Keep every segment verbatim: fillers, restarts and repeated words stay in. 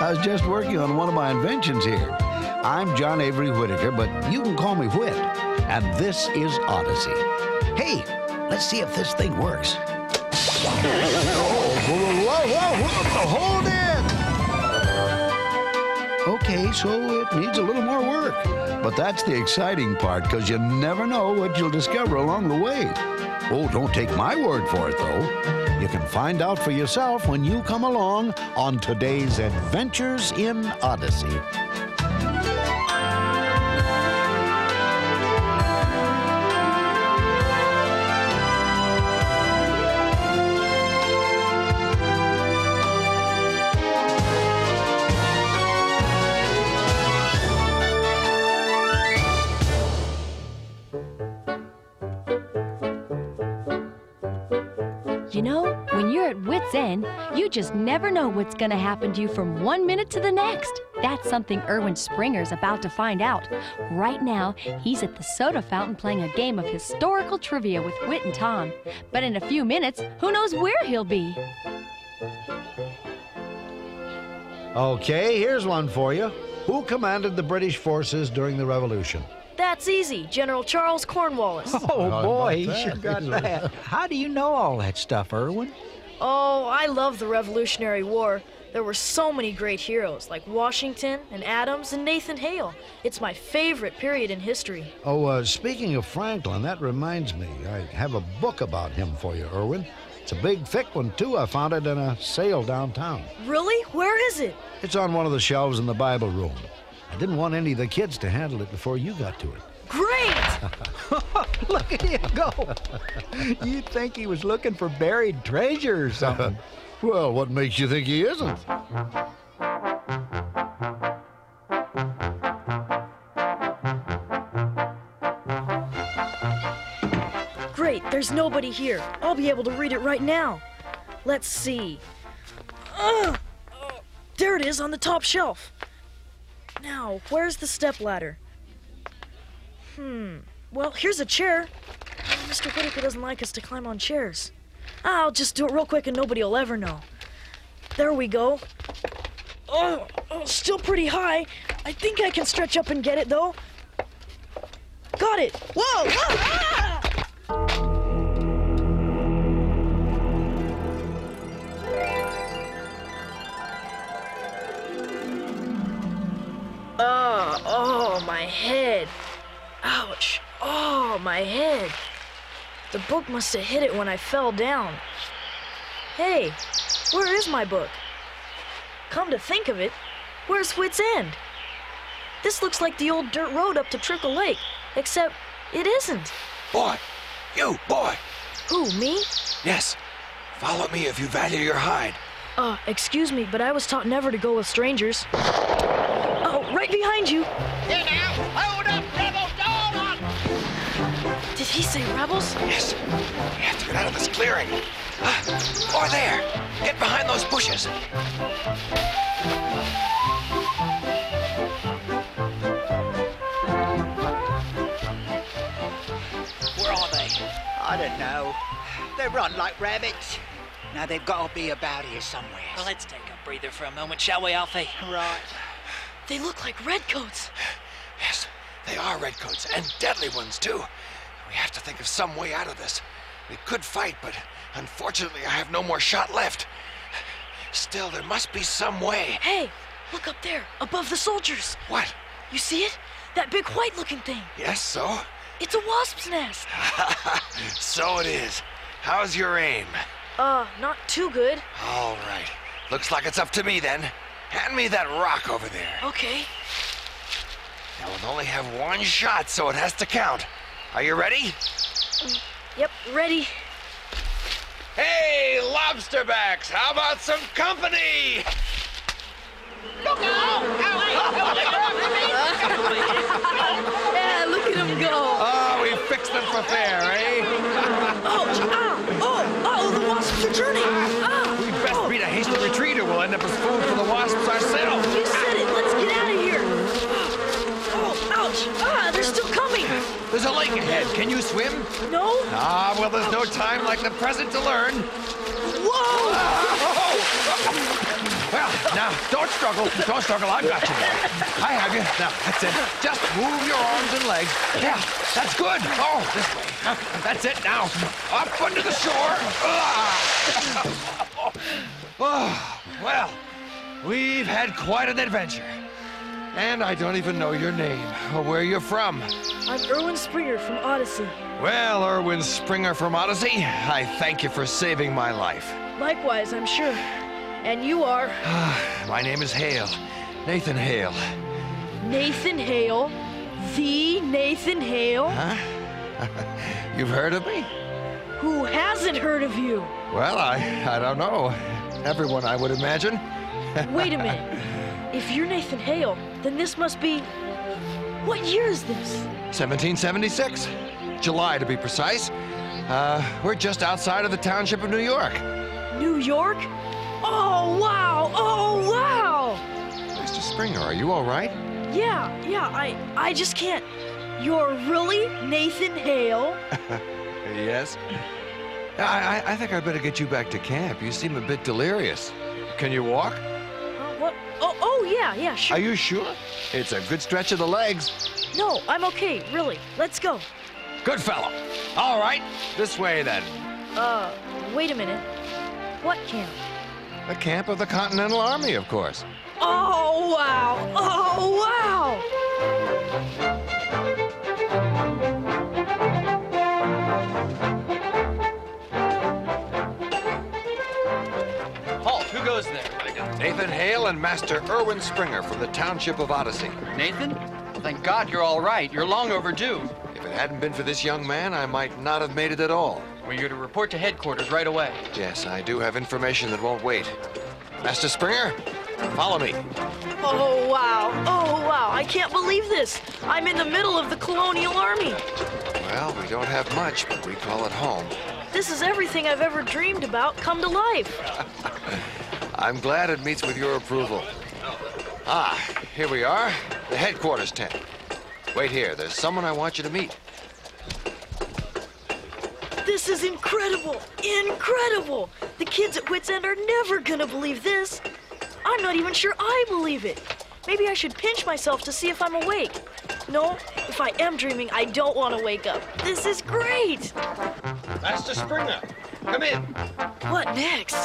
I was just working on one of my inventions here. I'm John Avery Whittaker, but you can call me Whit. And this is Odyssey. Hey, let's see if this thing works. Oh, whoa, whoa, whoa, whoa, hold it! Okay, so it needs a little more work. But that's the exciting part, because you never know what you'll discover along the way. Oh, don't take my word for it, though. You can find out for yourself when you come along on today's Adventures in Odyssey. You know, when you're at wit's end, you just never know what's going to happen to you from one minute to the next. That's something Erwin Springer's about to find out. Right now, he's at the soda fountain playing a game of historical trivia with Whit and Tom. But in a few minutes, who knows where he'll be? Okay, here's one for you. Who commanded the British forces during the Revolution? That's easy. General Charles Cornwallis. Oh, How boy, about he that? sure got that. How do you know all that stuff, Erwin? Oh, I love the Revolutionary War. There were so many great heroes, like Washington and Adams and Nathan Hale. It's my favorite period in history. Oh, uh, speaking of Franklin, that reminds me. I have a book about him for you, Erwin. It's a big, thick one, too. I found it in a sale downtown. Really? Where is it? It's on one of the shelves in the Bible room. I didn't want any of the kids to handle it before you got to it. Great! Look at him go. You'd think he was looking for buried treasure or something. Well, what makes you think he isn't? Great, there's nobody here. I'll be able to read it right now. Let's see. Ugh! Oh, there it is on the top shelf. Now, where's the stepladder? Hmm, well, here's a chair. Mister Whittaker doesn't like us to climb on chairs. I'll just do it real quick and nobody will ever know. There we go. Oh, oh, still pretty high. I think I can stretch up and get it, though. Got it. Whoa! Whoa! Ah! Oh, oh, my head. Ouch. Oh, my head. The book must have hit it when I fell down. Hey, where is my book? Come to think of it, where's Whit's End? This looks like the old dirt road up to Trickle Lake, except it isn't. Boy! You, boy! Who, me? Yes. Follow me if you value your hide. Uh, excuse me, but I was taught never to go with strangers. Oh, right behind you. Here now! Hold up, rebels! Hold on! Did he say rebels? Yes. We have to get out of this clearing. Ah, or there. Get behind those bushes. Where are they? I don't know. They run like rabbits. Now they've got to be about here somewhere. Well, let's take a breather for a moment, shall we, Alfie? Right. They look like redcoats. Yes, they are redcoats, and deadly ones, too. We have to think of some way out of this. We could fight, but unfortunately I have no more shot left. Still, there must be some way. Hey, look up there, above the soldiers. What? You see it? That big white-looking thing. Yes, so? It's a wasp's nest. So it is. How's your aim? Uh, not too good. All right. Looks like it's up to me, then. Hand me that rock over there. Okay. Now, we'll only have one shot, so it has to count. Are you ready? Yep, ready. Hey, lobsterbacks, how about some company? Look out! Yeah, look at him go. Oh, we fixed them for fair, eh? Ouch! Ah! Oh! Oh! The wasps are turning! Ah! We'd best beat a hasty retreat or we'll end up as food for the wasps ourselves. You said it! Let's get out of here! Oh! Ouch! Ah! They're still coming! There's a lake ahead. Can you swim? No? Ah, well, there's no time like the present to learn. Whoa! Oh! Well, now, don't struggle. Don't struggle. I've got you now. I have you. Now, that's it. Just move your arms and legs. Yeah, that's good. Oh, this way. That's it now. Up under the shore. Ah. Oh, well, we've had quite an adventure. And I don't even know your name or where you're from. I'm Erwin Springer from Odyssey. Well, Erwin Springer from Odyssey, I thank you for saving my life. Likewise, I'm sure. And you are? My name is Hale. Nathan Hale. Nathan Hale? The Nathan Hale? Huh? You've heard of me? Who hasn't heard of you? Well, I, I don't know. Everyone, I would imagine. Wait a minute. If you're Nathan Hale, then this must be... What year is this? seventeen seventy-six. July, to be precise. Uh, we're just outside of the township of New York. New York? Oh, wow! Oh, wow! Mister Springer, are you all right? Yeah, yeah, I, I just can't. You're really Nathan Hale? Yes. I, I, I think I better get you back to camp. You seem a bit delirious. Can you walk? Uh, what? Oh, oh, yeah, yeah, sure. Are you sure? It's a good stretch of the legs. No, I'm okay, really. Let's go. Good fellow. All right, this way then. Uh, wait a minute. What camp? The camp of the Continental Army, of course. Oh, wow! Oh, wow! Halt, who goes there? Nathan Hale and Master Erwin Springer from the township of Odyssey. Nathan? Well, thank God you're all right. You're long overdue. If it hadn't been for this young man, I might not have made it at all. Well, you're to report to headquarters right away. Yes, I do have information that won't wait. Master Springer, follow me. Oh, wow. Oh, wow. I can't believe this. I'm in the middle of the Colonial Army. Well, we don't have much, but we call it home. This is everything I've ever dreamed about come to life. I'm glad it meets with your approval. Ah, here we are, the headquarters tent. Wait here, there's someone I want you to meet. This is incredible! Incredible! The kids at Wits End are never gonna believe this. I'm not even sure I believe it. Maybe I should pinch myself to see if I'm awake. No, if I am dreaming, I don't want to wake up. This is great! Master Springer, come in. What next?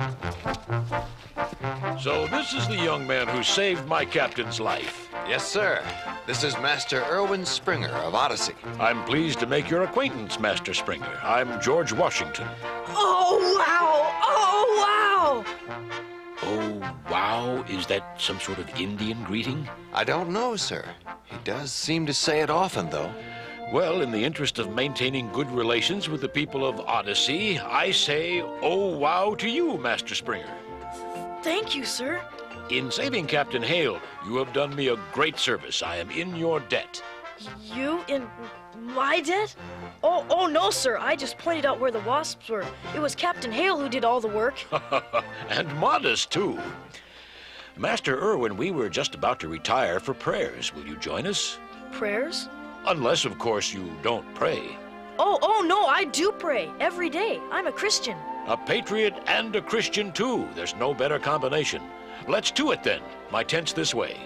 So this is the young man who saved my captain's life. Yes, sir. This is Master Erwin Springer of Odyssey. I'm pleased to make your acquaintance, Master Springer. I'm George Washington. Oh, wow! Oh, wow! Oh, wow? Is that some sort of Indian greeting? I don't know, sir. He does seem to say it often, though. Well, in the interest of maintaining good relations with the people of Odyssey, I say, oh, wow to you, Master Springer. Thank you, sir. In saving Captain Hale, you have done me a great service. I am in your debt. You in my debt? Oh, oh no, sir. I just pointed out where the wasps were. It was Captain Hale who did all the work. And modest, too. Master Erwin, we were just about to retire for prayers. Will you join us? Prayers? Unless, of course, you don't pray. Oh, oh no, I do pray every day. I'm a Christian. A patriot and a Christian, too. There's no better combination. Let's do it, then. My tent's this way.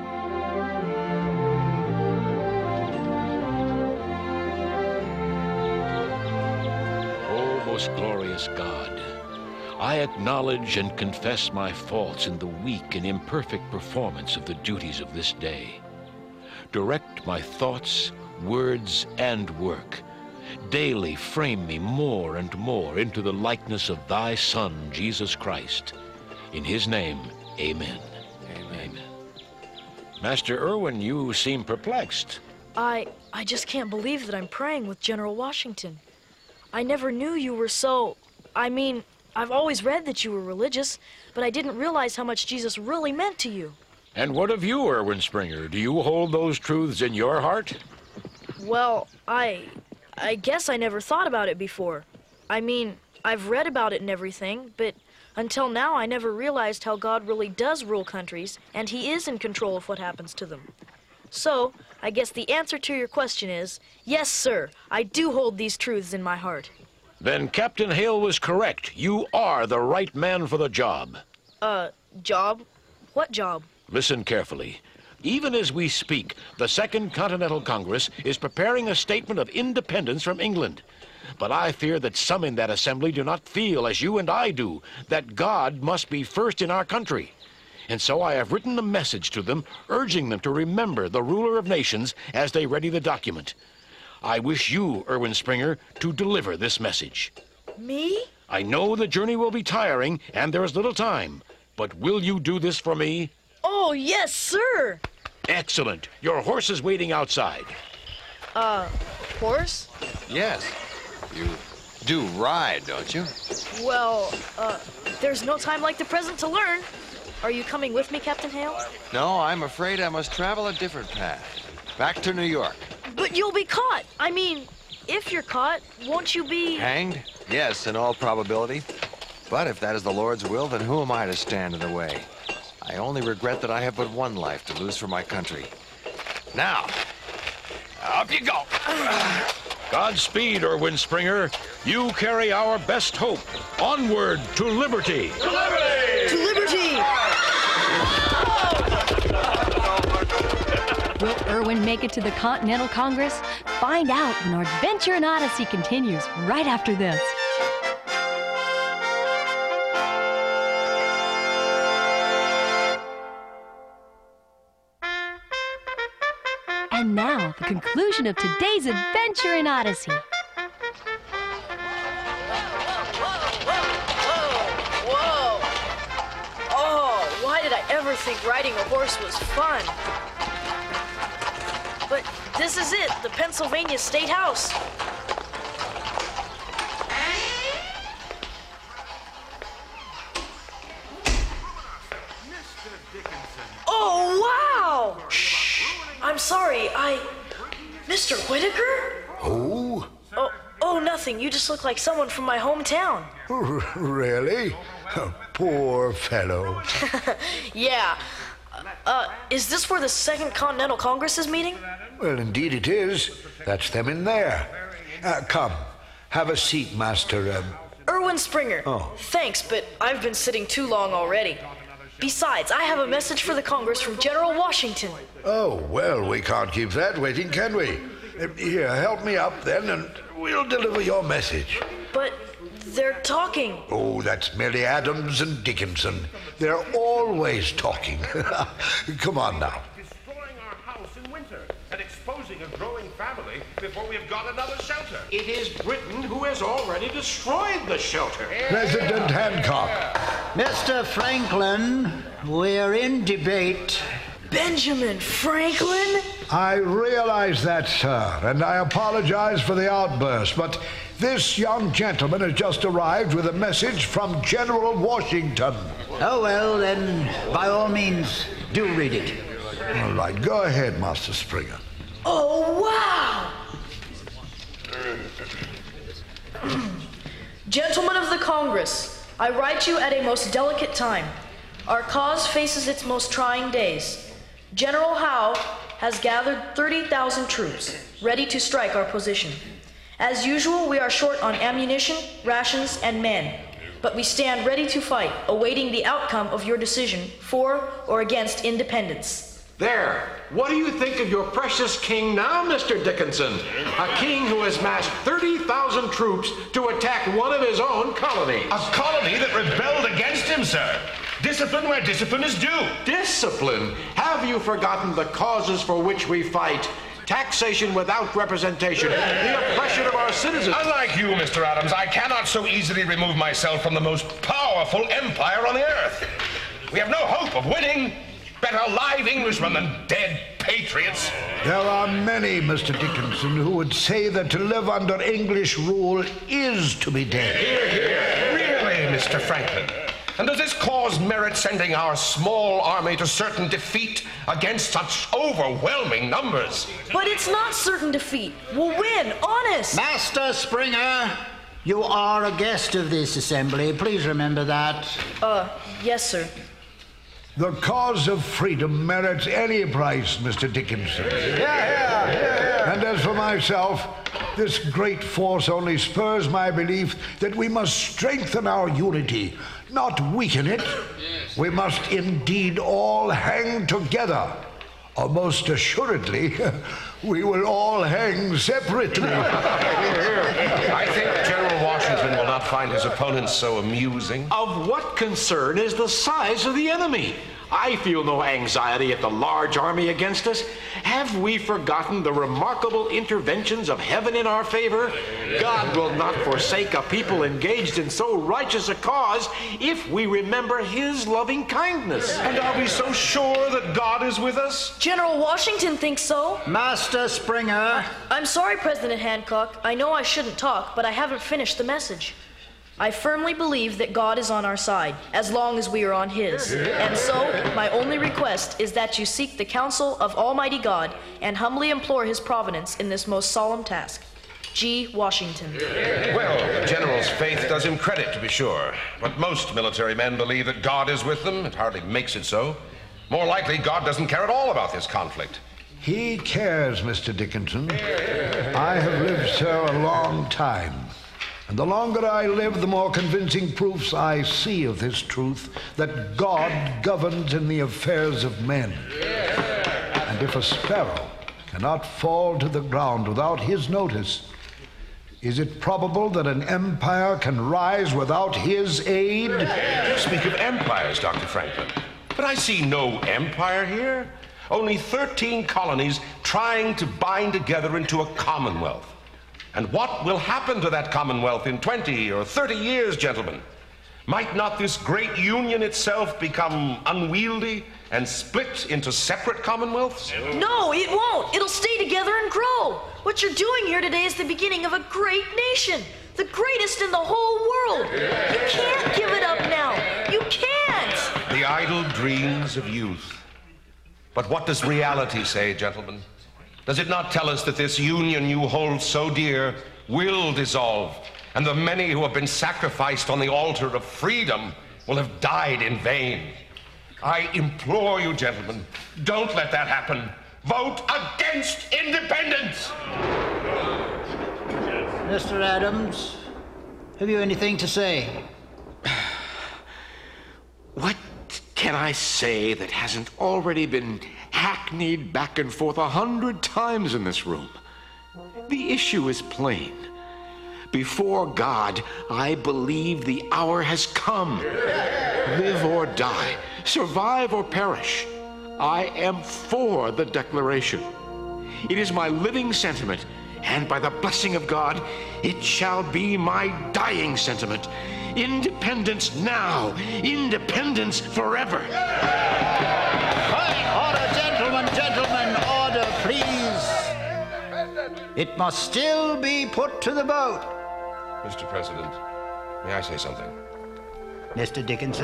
Oh, most glorious God, I acknowledge and confess my faults in the weak and imperfect performance of the duties of this day. Direct my thoughts, words, and work. Daily frame me more and more into the likeness of thy Son, Jesus Christ. In his name, amen. Amen. Amen. Master Erwin, you seem perplexed. I, I just can't believe that I'm praying with General Washington. I never knew you were so... I mean, I've always read that you were religious, but I didn't realize how much Jesus really meant to you. And what of you, Erwin Springer? Do you hold those truths in your heart? Well, I... I guess I never thought about it before. I mean, I've read about it and everything, but until now I never realized how God really does rule countries, and he is in control of what happens to them. So, I guess the answer to your question is, yes, sir, I do hold these truths in my heart. Then Captain Hale was correct. You are the right man for the job. Uh, Job? What job? Listen carefully. Even as we speak, the Second Continental Congress is preparing a statement of independence from England. But I fear that some in that assembly do not feel, as you and I do, that God must be first in our country. And so I have written a message to them, urging them to remember the ruler of nations as they ready the document. I wish you, Erwin Springer, to deliver this message. Me? I know the journey will be tiring, and there is little time. But will you do this for me? Oh, yes, sir! Excellent. Your horse is waiting outside. Uh, horse? Yes. You do ride, don't you? Well, uh, there's no time like the present to learn. Are you coming with me, Captain Hale? No, I'm afraid I must travel a different path. Back to New York. But you'll be caught. I mean, if you're caught, won't you be... Hanged? Yes, in all probability. But if that is the Lord's will, then who am I to stand in the way? I only regret that I have but one life to lose for my country. Now, up you go. Godspeed, Erwin Springer. You carry our best hope. Onward to liberty. To liberty! To liberty! Will Erwin make it to the Continental Congress? Find out when our adventure in Odyssey continues right after this. And now, the conclusion of today's adventure in Odyssey. Whoa! Oh, why did I ever think riding a horse was fun? But this is it, the Pennsylvania State House. Oh, wow! Shh! I'm sorry, I... Mister Whitaker? Who? Oh, oh, nothing. You just look like someone from my hometown. Really? Poor fellow. Yeah. Uh, is this where the Second Continental Congress is meeting? Well, indeed it is. That's them in there. Uh, come, have a seat, Master... Um... Erwin Springer. Oh. Thanks, but I've been sitting too long already. Besides, I have a message for the Congress from General Washington. Oh, well, we can't keep that waiting, can we? Uh, Here, help me up then, and we'll deliver your message. But they're talking. Oh, that's merely Adams and Dickinson. They're always talking. Come on now. Destroying our house in winter and exposing a growing family before we've got another shelter. It is Britain who has already destroyed the shelter. President Hancock. Mister Franklin, we're in debate. Benjamin Franklin? I realize that, sir, and I apologize for the outburst, but this young gentleman has just arrived with a message from General Washington. Oh, well, then, by all means, do read it. All right, go ahead, Master Springer. Oh, wow! Gentlemen of the Congress, I write you at a most delicate time. Our cause faces its most trying days. General Howe has gathered thirty thousand troops, ready to strike our position. As usual, we are short on ammunition, rations, and men, but we stand ready to fight, awaiting the outcome of your decision for or against independence. There. What do you think of your precious king now, Mister Dickinson? A king who has massed thirty thousand troops to attack one of his own colonies. A colony that rebelled against him, sir. Discipline where discipline is due. Discipline? Have you forgotten the causes for which we fight? Taxation without representation, the oppression of our citizens. Unlike you, Mister Adams, I cannot so easily remove myself from the most powerful empire on the earth. We have no hope of winning. Better live Englishmen than dead patriots. There are many, Mister Dickinson, who would say that to live under English rule is to be dead. Hear, hear. Really, Mister Franklin? And does this cause merit sending our small army to certain defeat against such overwhelming numbers? But it's not certain defeat. We'll win, honest. Master Springer, you are a guest of this assembly. Please remember that. Uh, yes, sir. The cause of freedom merits any price, Mister Dickinson. Yeah, yeah, yeah, yeah. And as for myself, This great force only spurs my belief that we must strengthen our unity, not weaken it. Yes. We must indeed all hang together. Or most assuredly, we will all hang separately. I think General Washington will not find his opponents so amusing. Of what concern is the size of the enemy? I feel no anxiety at the large army against us. Have we forgotten the remarkable interventions of heaven in our favor? God will not forsake a people engaged in so righteous a cause if we remember his loving kindness. And are we so sure that God is with us? General Washington thinks so. Master Springer. I'm sorry, President Hancock. I know I shouldn't talk, but I haven't finished the message. I firmly believe that God is on our side, as long as we are on his. And so, my only request is that you seek the counsel of Almighty God and humbly implore his providence in this most solemn task. G. Washington. Well, the general's faith does him credit, to be sure. But most military men believe that God is with them. It hardly makes it so. More likely, God doesn't care at all about this conflict. He cares, Mister Dickinson. I have lived, sir, a long time. And the longer I live, the more convincing proofs I see of this truth, that God governs in the affairs of men. And if a sparrow cannot fall to the ground without his notice, is it probable that an empire can rise without his aid? You speak of empires, Doctor Franklin. But I see no empire here. Only thirteen colonies trying to bind together into a commonwealth. And what will happen to that commonwealth in twenty or thirty years, gentlemen? Might not this great union itself become unwieldy and split into separate commonwealths? No, it won't. It'll stay together and grow. What you're doing here today is the beginning of a great nation, the greatest in the whole world. You can't give it up now. You can't. The idle dreams of youth. But what does reality say, gentlemen? Does it not tell us that this union you hold so dear will dissolve, and the many who have been sacrificed on the altar of freedom will have died in vain? I implore you, gentlemen, don't let that happen. Vote against independence! Mister Adams, have you anything to say? What can I say that hasn't already been hackneyed back and forth a hundred times in this room? The issue is plain. Before God, I believe the hour has come. Live or die, survive or perish, I am for the Declaration. It is my living sentiment, and by the blessing of God, it shall be my dying sentiment. Independence now, independence forever. Order, gentlemen, gentlemen, order, please. It must still be put to the vote. Mister President, may I say something? Mister Dickinson.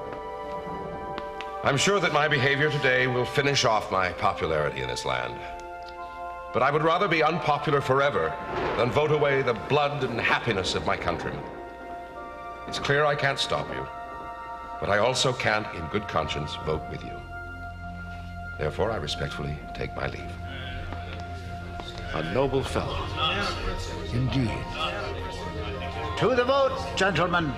I'm sure that my behavior today will finish off my popularity in this land. But I would rather be unpopular forever than vote away the blood and happiness of my countrymen. It's clear I can't stop you, but I also can't, in good conscience, vote with you. Therefore, I respectfully take my leave. A noble fellow. Indeed. To the vote, gentlemen.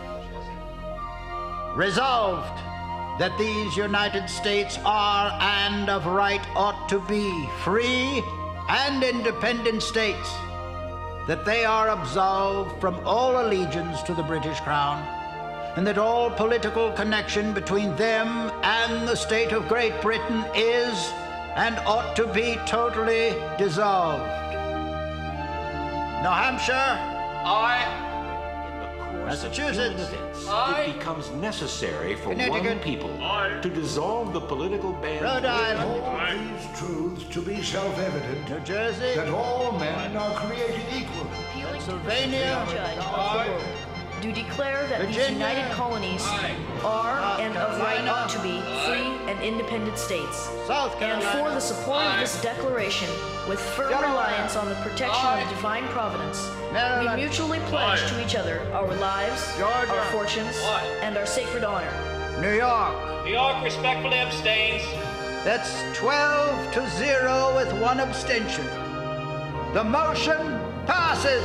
Resolved that these United States are and of right ought to be free and independent states, that they are absolved from all allegiance to the British Crown, and that all political connection between them and the state of Great Britain is and ought to be totally dissolved. New Hampshire? Aye. Massachusetts? Aye. It becomes necessary for one people Aye. to dissolve the political band. Rhode Island? All these truths to be self-evident. New Jersey? That all men are created equal. Pennsylvania? Judge, do declare that Virginia. these united colonies are and of right ought to be free and independent states. South And Carolina? for the support of this declaration, with firm reliance on the protection of divine providence, we mutually pledge to each other our lives, Georgia. our fortunes, and our sacred honor. New York? New York respectfully abstains. That's twelve to zero with one abstention. The motion passes.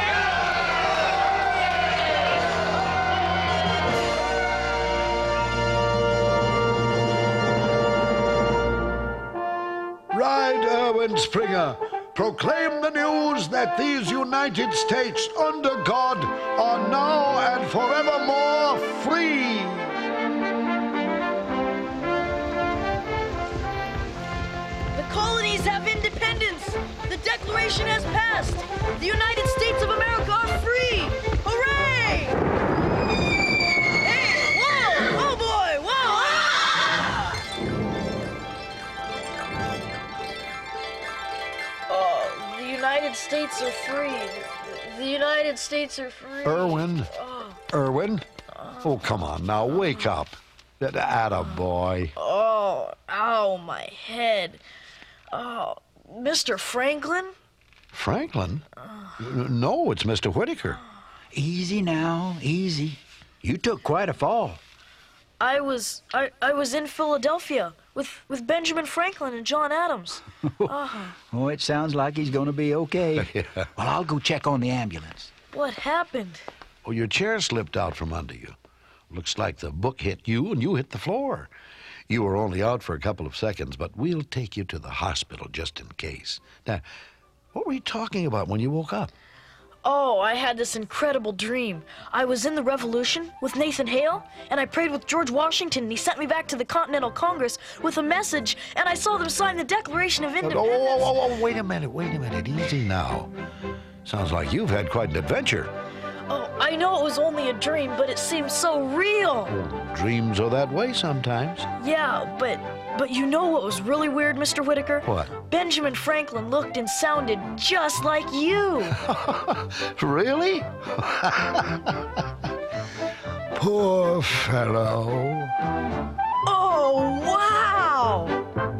Ride, Erwin Springer. Proclaim the news that these United States under God are now and forevermore free. The colonies have independence. The Declaration has passed. The United States of America are free. Hooray! Hey, whoa! Oh boy! Whoa! Ah! Oh, the United States are free. The United States are free. Erwin. Oh. Erwin? Oh, come on now, wake up. That attaboy. Oh, ow, my head. Oh, Mister Franklin? Franklin? N- No, it's Mister Whitaker. Easy now, easy. You took quite a fall. I was I, I was in Philadelphia with, with Benjamin Franklin and John Adams. uh, Oh, it sounds like he's going to be okay. Yeah. Well, I'll go check on the ambulance. what happened? Oh, your chair slipped out from under you. Looks like the book hit you and you hit the floor. You were only out for a couple of seconds, but we'll take you to the hospital just in case. Now, what were you talking about when you woke up? Oh, I had this incredible dream. I was in the Revolution with Nathan Hale, and I prayed with George Washington, and he sent me back to the Continental Congress with a message, and I saw them sign the Declaration of Oh, Independence. oh, oh, oh, wait a minute, wait a minute. Easy now. Sounds like you've had quite an adventure. Oh, I know it was only a dream, but it seemed so real. Oh, dreams are that way sometimes. Yeah, but but you know what was really weird, Mister Whitaker? What? Benjamin Franklin looked and sounded just like you. Really? Poor fellow. Oh, wow!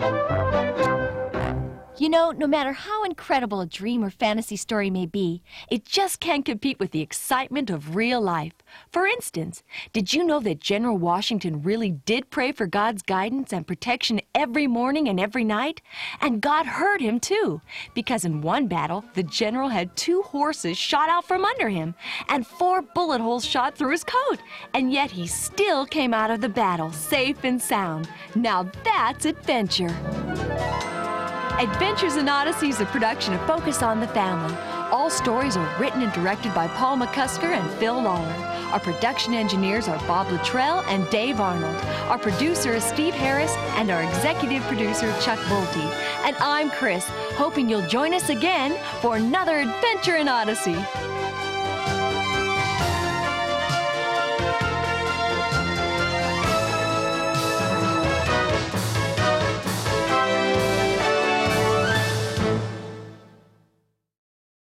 You know, no matter how incredible a dream or fantasy story may be, it just can't compete with the excitement of real life. For instance, did you know that General Washington really did pray for God's guidance and protection every morning and every night? And God heard him too, because in one battle, the general had two horses shot out from under him and four bullet holes shot through his coat. And yet he still came out of the battle safe and sound. Now that's adventure. Adventures in Odyssey is a production of Focus on the Family. All stories are written and directed by Paul McCusker and Phil Lawler. Our production engineers are Bob Luttrell and Dave Arnold. Our producer is Steve Harris, and our executive producer, Chuck Bolte. And I'm Chris, hoping you'll join us again for another adventure in Odyssey.